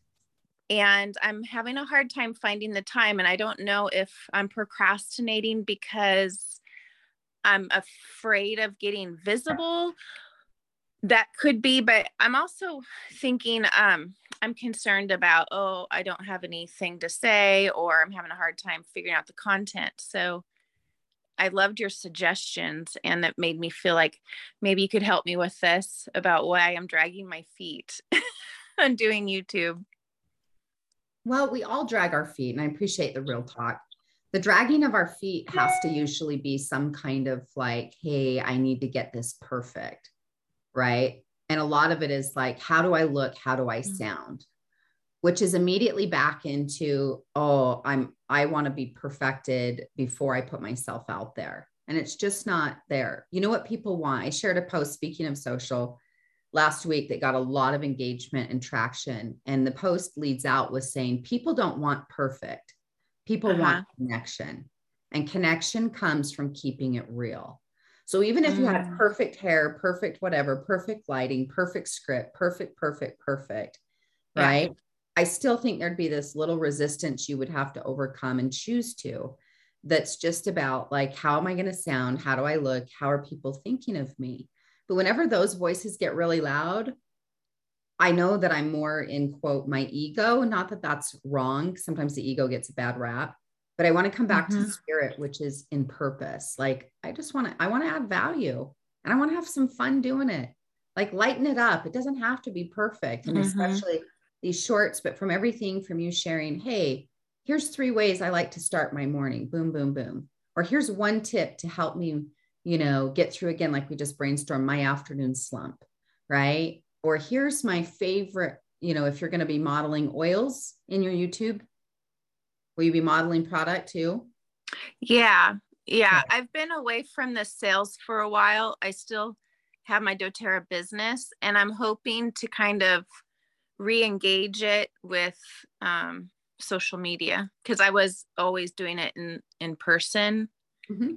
and I'm having a hard time finding the time. And I don't know if I'm procrastinating because I'm afraid of getting visible. That could be, but I'm also thinking, um, I'm concerned about, oh, I don't have anything to say, or I'm having a hard time figuring out the content. So I loved your suggestions, and that made me feel like maybe you could help me with this about why I'm dragging my feet on doing YouTube. Well, we all drag our feet, and I appreciate the real talk. The dragging of our feet has to usually be some kind of like, hey, I need to get this perfect. Right. And a lot of it is like, how do I look? How do I sound? Which is immediately back into, oh, I'm, I want to be perfected before I put myself out there. And it's just not there. You know what people want? I shared a post, speaking of social, last week that got a lot of engagement and traction. And the post leads out with saying, people don't want perfect. People Uh-huh. want connection. And connection comes from keeping it real. So even if you had Mm. perfect hair, perfect whatever, perfect lighting, perfect script, perfect, perfect, perfect, Yeah. right? I still think there'd be this little resistance you would have to overcome and choose to. That's just about like, how am I going to sound? How do I look? How are people thinking of me? But whenever those voices get really loud, I know that I'm more in quote, my ego. Not that that's wrong. Sometimes the ego gets a bad rap, but I want to come back Mhm. to spirit, which is in purpose. Like, I just want to, I want to add value and I want to have some fun doing it. Like, lighten it up. It doesn't have to be perfect. And Mhm. especially these shorts, but from everything from you sharing, hey, here's three ways I like to start my morning. Boom, boom, boom. Or here's one tip to help me, you know, get through again, like we just brainstormed, my afternoon slump, right? Or here's my favorite, you know, if you're going to be modeling oils in your YouTube, will you be modeling product too? Yeah. Yeah. Okay. I've been away from the sales for a while. I still have my doTERRA business, and I'm hoping to kind of re-engage it with um, social media, because I was always doing it in, in person. Mm-hmm.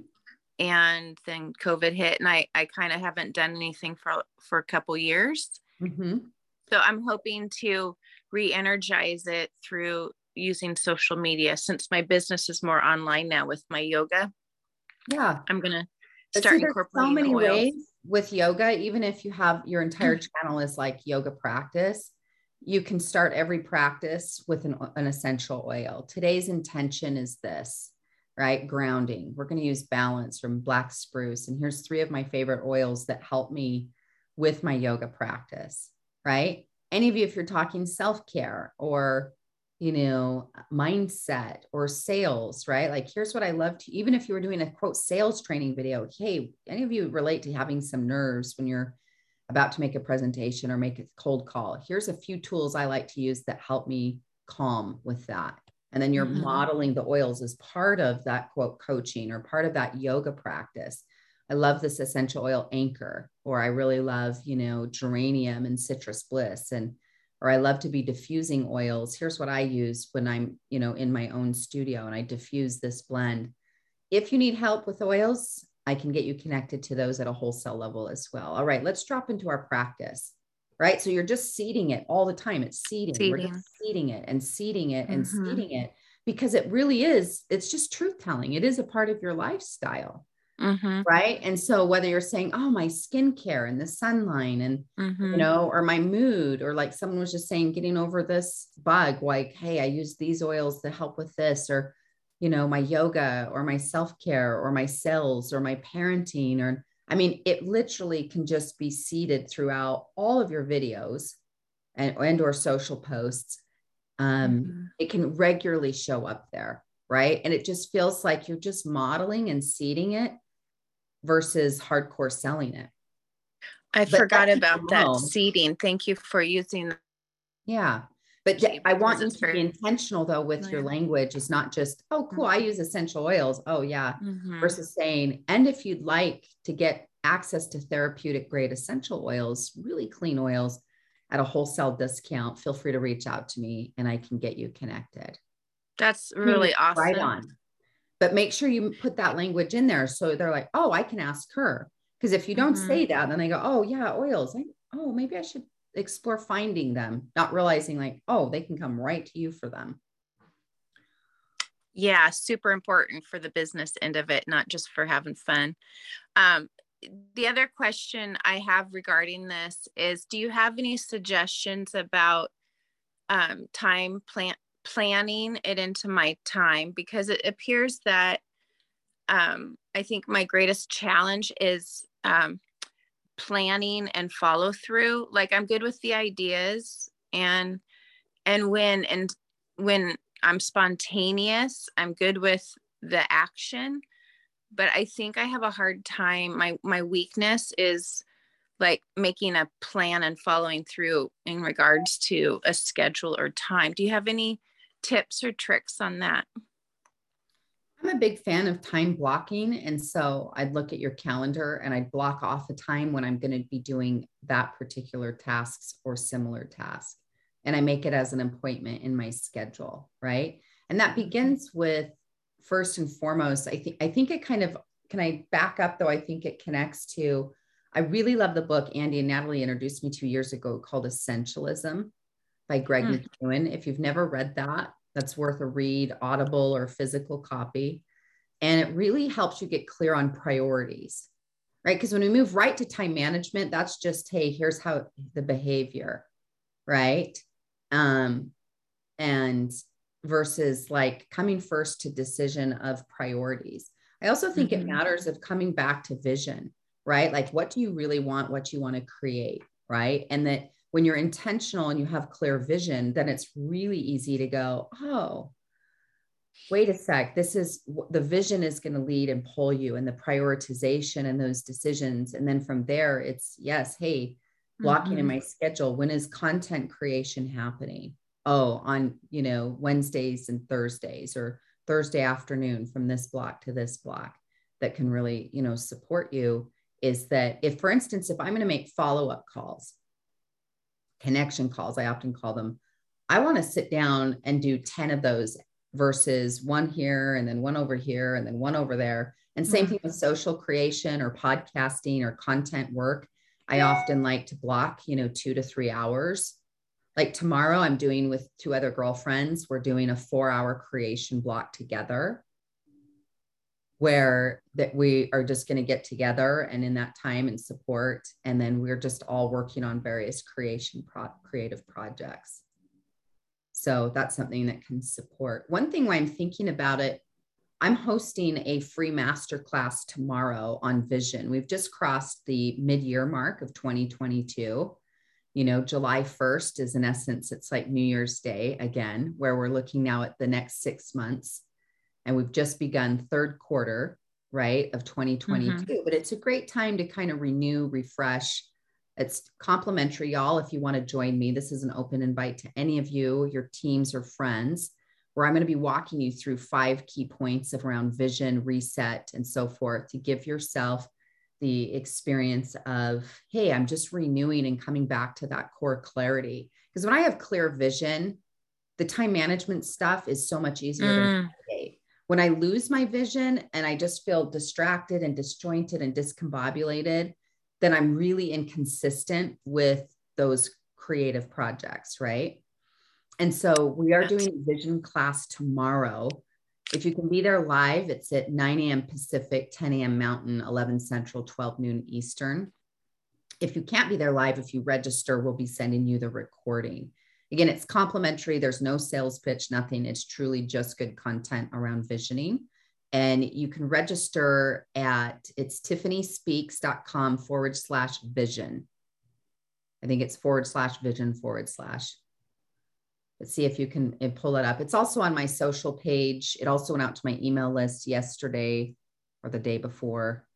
And then COVID hit, and I, I kind of haven't done anything for, for a couple years. Mm-hmm. So I'm hoping to re-energize it through using social media, since my business is more online now with my yoga. Yeah. I'm going to But start see, there's incorporating so many oils. ways with yoga. Even if you have your entire channel is like yoga practice, you can start every practice with an, an essential oil. Today's intention is this, right? Grounding. We're going to use balance from black spruce. And here's three of my favorite oils that help me with my yoga practice, right? Any of you, if you're talking self-care or, you know, mindset or sales, right? Like, here's what I love to, even if you were doing a quote sales training video, hey, any of you relate to having some nerves when you're about to make a presentation or make a cold call? Here's a few tools I like to use that help me calm with that. And then you're Mhm. modeling the oils as part of that quote coaching or part of that yoga practice. I love this essential oil anchor, or I really love, you know, geranium and citrus bliss, and or I love to be diffusing oils. Here's what I use when I'm, you know, in my own studio and I diffuse this blend. If you need help with oils, I can get you connected to those at a wholesale level as well. All right, let's drop into our practice, right? So you're just seeding it all the time. It's seeding. We're Seeding. just seeding it and seeding it and Mhm. seeding it, because it really is, it's just truth telling. It is a part of your lifestyle. Mhm. Right. And so whether you're saying, oh, my skincare and the sunline and, Mhm. you know, or my mood, or like someone was just saying, getting over this bug, like, hey, I use these oils to help with this, or, you know, my yoga or my self-care or my sales or my parenting, or, I mean, it literally can just be seeded throughout all of your videos and, and or social posts. Um, Mhm. It can regularly show up there. Right. And it just feels like you're just modeling and seeding it versus hardcore selling it. I But forgot let about people that know. seeding. Thank you for using that. Yeah. But Actually, I because want you it's to be very intentional though with your familiar. language. It's not just, oh, cool, I use essential oils. Oh yeah. Mhm. Versus saying, and if you'd like to get access to therapeutic grade essential oils, really clean oils at a wholesale discount, feel free to reach out to me and I can get you connected. That's I mean, really right awesome. on. But make sure you put that language in there so they're like, oh, I can ask her. Because if you don't Mhm. say that, then they go, oh yeah, oils. I, oh, maybe I should explore finding them, not realizing like, oh, they can come right to you for them. Yeah, super important for the business end of it, not just for having fun. Um, the other question I have regarding this is, do you have any suggestions about um, time plan planning it into my time? Because it appears that um, I think my greatest challenge is um, planning and follow through. Like, I'm good with the ideas, and and when and when I'm spontaneous, I'm good with the action. But I think I have a hard time. My my weakness is like making a plan and following through in regards to a schedule or time. Do you have any tips or tricks on that? I'm a big fan of time blocking. And so I'd look at your calendar and I'd block off a time when I'm going to be doing that particular tasks or similar task. And I make it as an appointment in my schedule, right? And that begins with, first and foremost, I think, I think it kind of, can I back up though? I think it connects to, I really love the book Andy and Natalie introduced me to years ago called Essentialism by Greg Mm. McKeown. If you've never read that, that's worth a read, audible or physical copy. And it really helps you get clear on priorities, right? Because when we move right to time management, that's just, hey, here's how the behavior, right? Um, and versus like coming first to decision of priorities. I also think Mhm. it matters of coming back to vision, right? Like, what do you really want? What you want to create, right? And that when you're intentional and you have clear vision, then it's really easy to go, oh, wait a sec, this is the vision is going to lead and pull you, and the prioritization and those decisions. And then from there, it's yes, hey, blocking in Mhm. my schedule. When is content creation happening? Oh, on, you know, Wednesdays and Thursdays, or Thursday afternoon from this block to this block, that can really, you know, support you. Is that if, for instance, if I'm going to make follow-up calls, connection calls, I often call them, I want to sit down and do ten of those versus one here and then one over here and then one over there. And same Mhm. thing with social creation or podcasting or content work. I often like to block, you know, two to three hours. Like tomorrow, I'm doing with two other girlfriends, we're doing a four hour creation block together, where that we are just going to get together and in that time and support. And then we're just all working on various creation pro creative projects. So that's something that can support. One thing why I'm thinking about it, I'm hosting a free masterclass tomorrow on vision. We've just crossed the mid-year mark of twenty twenty-two. You know, July first is in essence, it's like New Year's Day again, where we're looking now at the next six months. And we've just begun third quarter, right, of twenty twenty-two. Mhm. But it's a great time to kind of renew, refresh. It's complimentary, y'all. If you want to join me, this is an open invite to any of you, your teams or friends, where I'm going to be walking you through five key points of around vision, reset, and so forth, to give yourself the experience of, hey, I'm just renewing and coming back to that core clarity. Because when I have clear vision, the time management stuff is so much easier Mm. to navigate. When I lose my vision and I just feel distracted and disjointed and discombobulated, then I'm really inconsistent with those creative projects, right? And so we are Yes. doing a vision class tomorrow. If you can be there live, it's at nine A M Pacific, ten A M Mountain, eleven Central, twelve noon Eastern. If you can't be there live, if you register, we'll be sending you the recording. Again, it's complimentary. There's no sales pitch, nothing. It's truly just good content around visioning. And you can register at, it's tiffanyspeaks.com forward slash vision. I think it's forward slash vision forward slash. Let's see if you can pull it up. It's also on my social page. It also went out to my email list yesterday or the day before.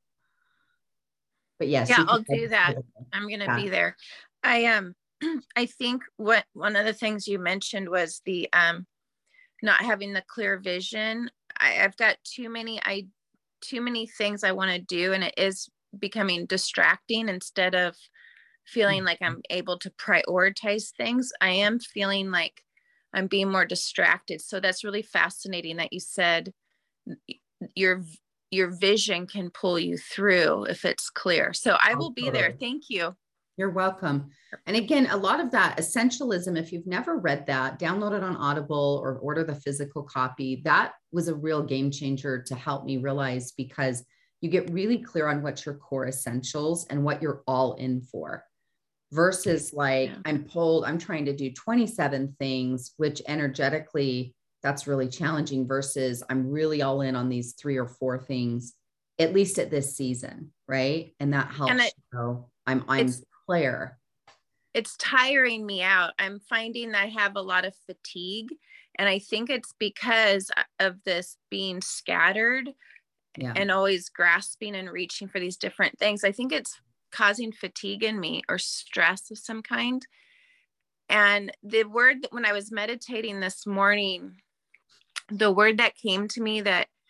But yes, Yeah, you can I'll do that. register. I'm gonna Yeah. be there. I um I think what one of the things you mentioned was the um not having the clear vision. I, I've got too many I too many things I want to do, and it is becoming distracting instead of feeling like I'm able to prioritize things. I am feeling like I'm being more distracted. So that's really fascinating that you said your your vision can pull you through if it's clear. So I will be there. Thank you. You're welcome. And again, a lot of that essentialism, if you've never read that, download it on Audible or order the physical copy. That was a real game changer to help me realize, because you get really clear on what's your core essentials and what you're all in for. Versus like, Yeah. I'm pulled, I'm trying to do twenty-seven things, which energetically, that's really challenging, versus I'm really all in on these three or four things, at least at this season, right? And that helps. And it, you know, I'm, I'm clear. It's tiring me out. I'm finding that I have a lot of fatigue. And I think it's because of this being scattered Yeah. and always grasping and reaching for these different things. I think it's causing fatigue in me, or stress of some kind. And the word that when I was meditating this morning, the word that came to me that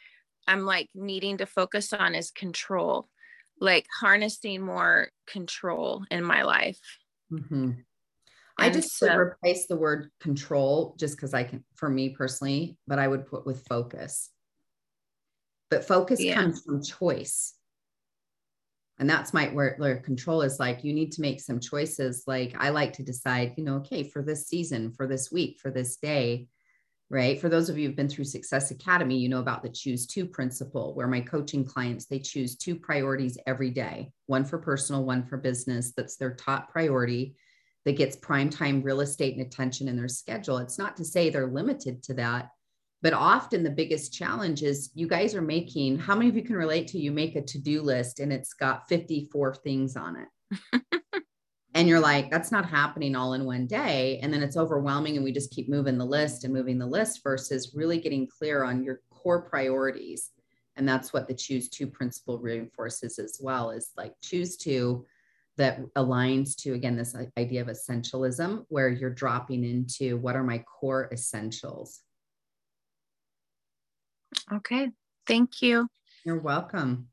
I'm like needing to focus on is control, like harnessing more control in my life. Mm-hmm. I just so, would replace the word control just because I can, for me personally, but I would put with focus. But focus yeah. comes from choice. And that's my where, where control is like, you need to make some choices. Like I like to decide, you know, okay, for this season, for this week, for this day, right? For those of you who've been through Success Academy, you know about the choose two principle, where my coaching clients, they choose two priorities every day, one for personal, one for business. That's their top priority that gets prime time real estate and attention in their schedule. It's not to say they're limited to that, but often the biggest challenge is you guys are making, how many of you can relate to, you make a to-do list and it's got fifty-four things on it. And you're like, that's not happening all in one day. And then it's overwhelming and we just keep moving the list and moving the list versus really getting clear on your core priorities. And that's what the choose two principle reinforces as well, is like choose two that aligns to, again, this idea of essentialism, where you're dropping into what are my core essentials. Okay. Thank you. You're welcome.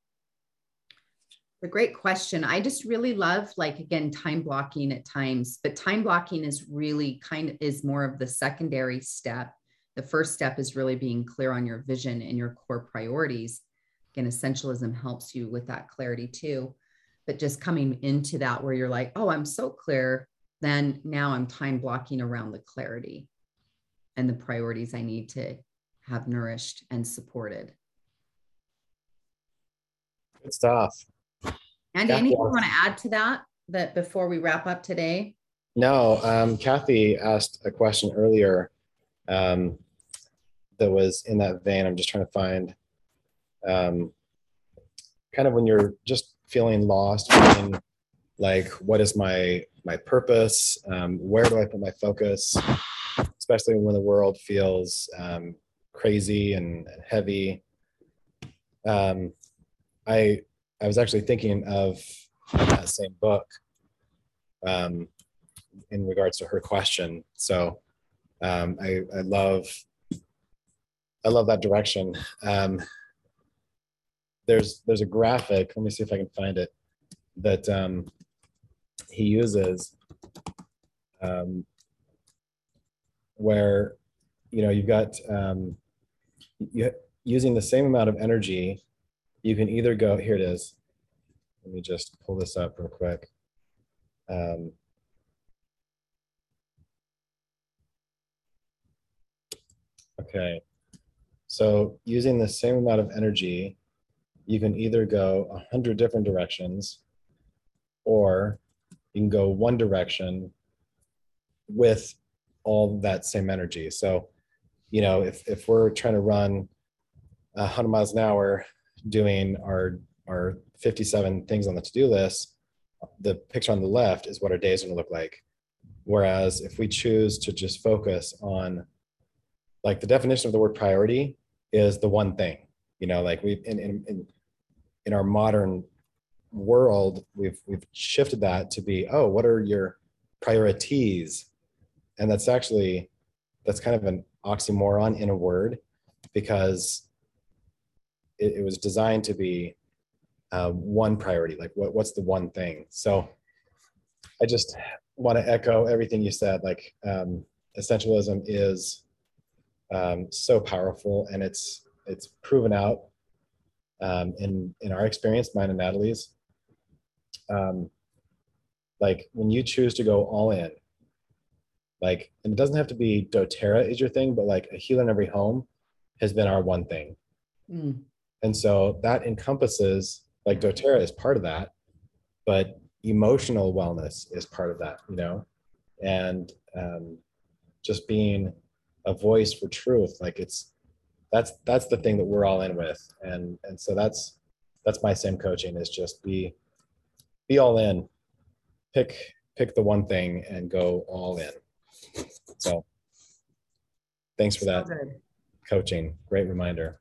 A great question. I just really love, like, again, time blocking at times, but time blocking is really kind of is more of the secondary step. The first step is really being clear on your vision and your core priorities. Again, essentialism helps you with that clarity too. But just coming into that where you're like, oh, I'm so clear, then now I'm time blocking around the clarity and the priorities I need to have nourished and supported. Good stuff. Andy, anything you want to add to that, that before we wrap up today? No, um, Kathy asked a question earlier um, that was in that vein. I'm just trying to find um, kind of when you're just feeling lost, feeling like, what is my my purpose? Um, where do I put my focus? Especially when the world feels um, crazy and heavy. Um, I I was actually thinking of that same book um, in regards to her question. So um, I I love I love that direction. Um, there's there's a graphic. Let me see if I can find it that um, he uses um, where you know you've got um, you, using the same amount of energy. You can either go, here it is. Let me just pull this up real quick. Um, okay. So using the same amount of energy, you can either go a hundred different directions, or you can go one direction with all that same energy. So, you know, if, if we're trying to run a hundred miles an hour, doing our our fifty-seven things on the to-do list, the picture on the left is what our days are going to look like. Whereas if we choose to just focus on, like, the definition of the word priority is the one thing, you know, like we in in in, in our modern world, we've we've shifted that to be, oh, what are your priorities? And that's actually that's kind of an oxymoron in a word, because it, it was designed to be uh, one priority, like what, what's the one thing. So I just want to echo everything you said. Like um, essentialism is um, so powerful, and it's it's proven out um, in in our experience, mine and Natalie's. Um, like when you choose to go all in, like, and it doesn't have to be doTERRA is your thing, but like a healer in every home has been our one thing. Mm. And so that encompasses, like, doTERRA is part of that, but emotional wellness is part of that, you know, and um, just being a voice for truth. Like it's, that's, that's the thing that we're all in with. And, and so that's, that's my same coaching, is just be, be all in, pick, pick the one thing and go all in. So thanks for that So coaching. Great reminder.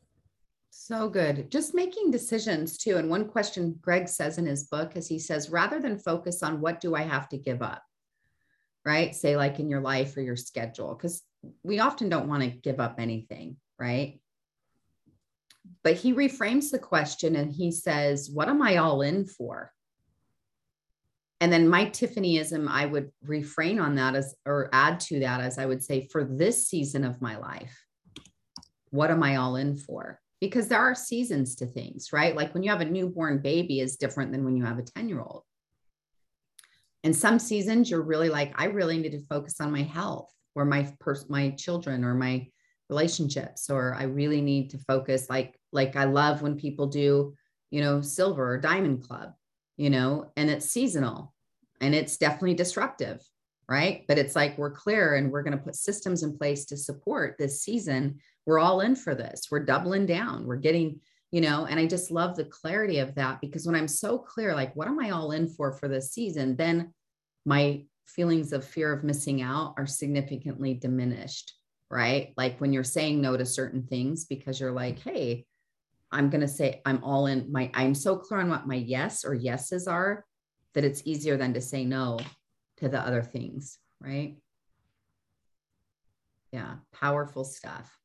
So good. Just making decisions too. And one question Greg says in his book is, he says, rather than focus on what do I have to give up, right? Say like in your life or your schedule, because we often don't want to give up anything, right? but he reframes the question and he says, what am I all in for? And then my Tiffanyism, I would refrain on that as, or add to that as I would say, for this season of my life, what am I all in for? Because there are seasons to things, right? Like when you have a newborn baby is different than when you have a ten year old. And some seasons you're really like, I really need to focus on my health or my pers- my children or my relationships, or I really need to focus. Like, like I love when people do, you know, silver or diamond club, you know, and it's seasonal and it's definitely disruptive, right? But it's like, we're clear and we're going to put systems in place to support this season. We're all in for this. We're doubling down. We're getting, you know, and I just love the clarity of that, because when I'm so clear, like, what am I all in for for this season? Then my feelings of fear of missing out are significantly diminished, right? Like when you're saying no to certain things because you're like, hey, I'm going to say I'm all in. My, I'm so clear on what my yes or yeses are that it's easier than to say no to the other things, right? Yeah, powerful stuff.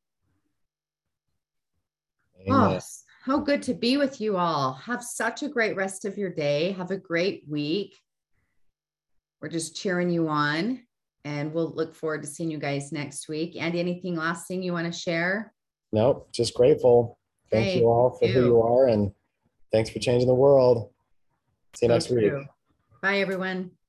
Amen. Oh, how good to be with you all. Have such a great rest of your day. Have a great week. We're just cheering you on, and we'll look forward to seeing you guys next week. Andy, anything last thing you want to share? Nope, just grateful. Thank Hey, you all for you. who you are, and thanks for changing the world. See you So next week. true. Bye, everyone.